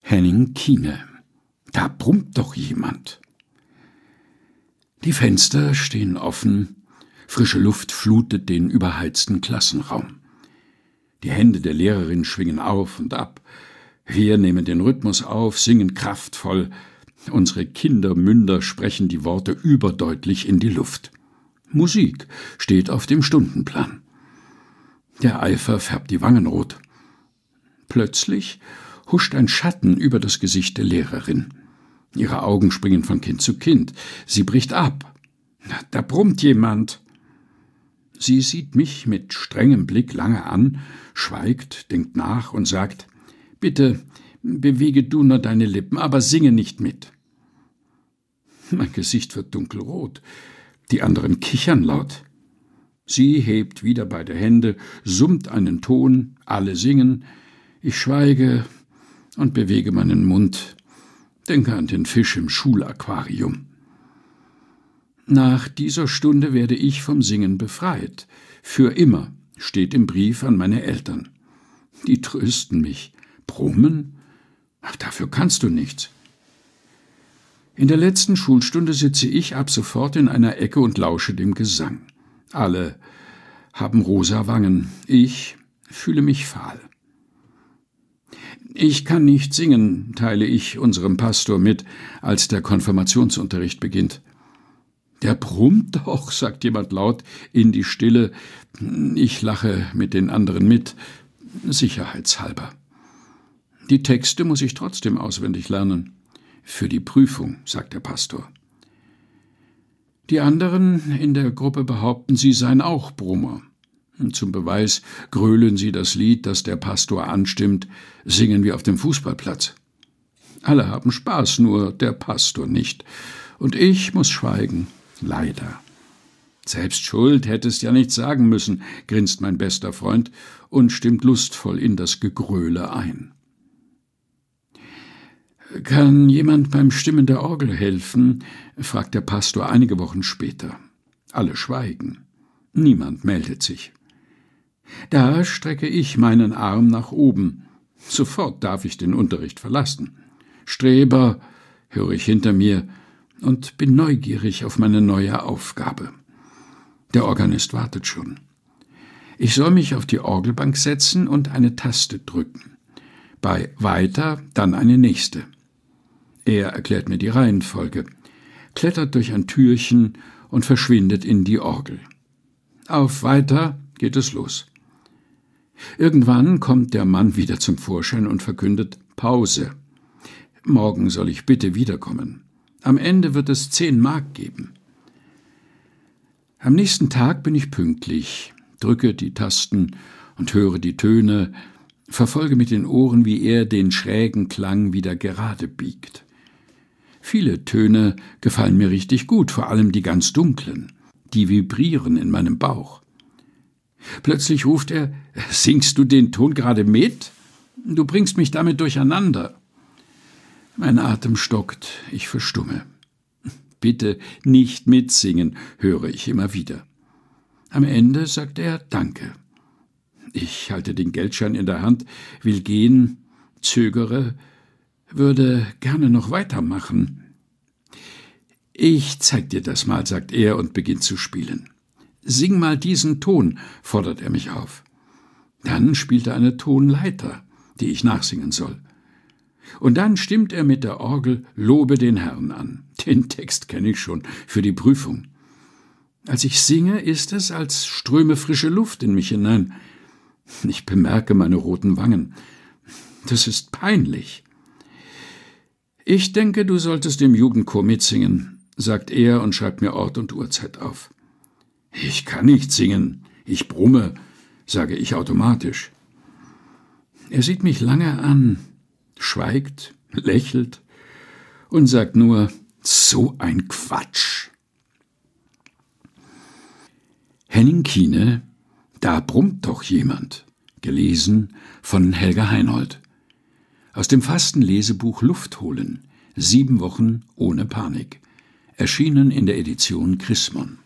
Henning Kiene. Da brummt doch jemand. Die Fenster stehen offen, frische Luft flutet den überheizten Klassenraum. Die Hände der Lehrerin schwingen auf und ab. Wir nehmen den Rhythmus auf, singen kraftvoll. Unsere Kindermünder sprechen die Worte überdeutlich in die Luft. Musik steht auf dem Stundenplan. Der Eifer färbt die Wangen rot. Plötzlich huscht ein Schatten über das Gesicht der Lehrerin. Ihre Augen springen von Kind zu Kind. Sie bricht ab. Da brummt jemand. Sie sieht mich mit strengem Blick lange an, schweigt, denkt nach und sagt: »Bitte, bewege du nur deine Lippen, aber singe nicht mit.« Mein Gesicht wird dunkelrot. Die anderen kichern laut. Sie hebt wieder beide Hände, summt einen Ton, alle singen. Ich schweige und bewege meinen Mund, denke an den Fisch im Schulaquarium. Nach dieser Stunde werde ich vom Singen befreit. Für immer, steht im Brief an meine Eltern. Die trösten mich. Brummen? Ach, dafür kannst du nichts. In der letzten Schulstunde sitze ich ab sofort in einer Ecke und lausche dem Gesang. Alle haben rosa Wangen. Ich fühle mich fahl. Ich kann nicht singen, teile ich unserem Pastor mit, als der Konfirmationsunterricht beginnt. »Der brummt doch«, sagt jemand laut in die Stille. Ich lache mit den anderen mit, sicherheitshalber. Die Texte muss ich trotzdem auswendig lernen. »Für die Prüfung«, sagt der Pastor. Die anderen in der Gruppe behaupten, sie seien auch Brummer. Zum Beweis grölen sie das Lied, das der Pastor anstimmt, singen wir auf dem Fußballplatz. Alle haben Spaß, nur der Pastor nicht. Und ich muss schweigen, leider. »Selbst schuld, hättest ja nichts sagen müssen«, grinst mein bester Freund und stimmt lustvoll in das Gegröle ein. »Kann jemand beim Stimmen der Orgel helfen?«, fragt der Pastor einige Wochen später. Alle schweigen. Niemand meldet sich. Da strecke ich meinen Arm nach oben. Sofort darf ich den Unterricht verlassen. »Streber«, höre ich hinter mir und bin neugierig auf meine neue Aufgabe. Der Organist wartet schon. Ich soll mich auf die Orgelbank setzen und eine Taste drücken. Bei »Weiter« dann eine nächste. Er erklärt mir die Reihenfolge, klettert durch ein Türchen und verschwindet in die Orgel. Auf »Weiter« geht es los. Irgendwann kommt der Mann wieder zum Vorschein und verkündet »Pause«. Morgen soll ich bitte wiederkommen. Am Ende wird es 10 Mark geben. Am nächsten Tag bin ich pünktlich, drücke die Tasten und höre die Töne, verfolge mit den Ohren, wie er den schrägen Klang wieder gerade biegt. Viele Töne gefallen mir richtig gut, vor allem die ganz dunklen, die vibrieren in meinem Bauch. Plötzlich ruft er: »Singst du den Ton gerade mit? Du bringst mich damit durcheinander.« Mein Atem stockt, ich verstumme. »Bitte nicht mitsingen«, höre ich immer wieder. Am Ende sagt er »Danke«. Ich halte den Geldschein in der Hand, will gehen, zögere, würde gerne noch weitermachen. »Ich zeig dir das mal«, sagt er und beginnt zu spielen. »Sing mal diesen Ton«, fordert er mich auf. Dann spielt er eine Tonleiter, die ich nachsingen soll. Und dann stimmt er mit der Orgel »Lobe den Herrn« an. Den Text kenne ich schon für die Prüfung. Als ich singe, ist es, als ströme frische Luft in mich hinein. Ich bemerke meine roten Wangen. Das ist peinlich. »Ich denke, du solltest im Jugendchor mitsingen«, sagt er und schreibt mir Ort und Uhrzeit auf. »Ich kann nicht singen, ich brumme«, sage ich automatisch. Er sieht mich lange an, schweigt, lächelt und sagt nur: »So ein Quatsch.« Henning Kiene, »Da brummt doch jemand«, gelesen von Helga Heinold. Aus dem Fastenlesebuch Luft holen, 7 Wochen ohne Panik, erschienen in der Edition Chrismon.